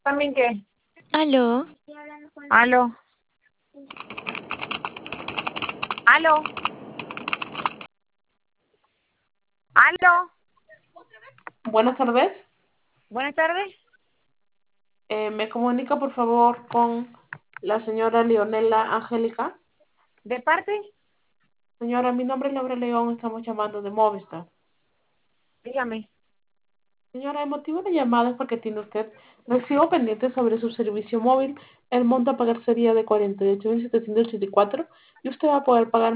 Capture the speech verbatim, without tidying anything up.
¿También qué? Aló, Aló, aló, aló. Buenas tardes. Buenas tardes. Eh, ¿me comunica por favor con la señora Leonela Angélica? ¿De parte? Señora, mi nombre es Laura León, estamos llamando de Movistar. Dígame. Señora, el motivo de llamada es porque tiene usted recibo pendiente sobre su servicio móvil. El monto a pagar sería de cuarenta y ocho mil setecientos ochenta y cuatro y usted va a poder pagar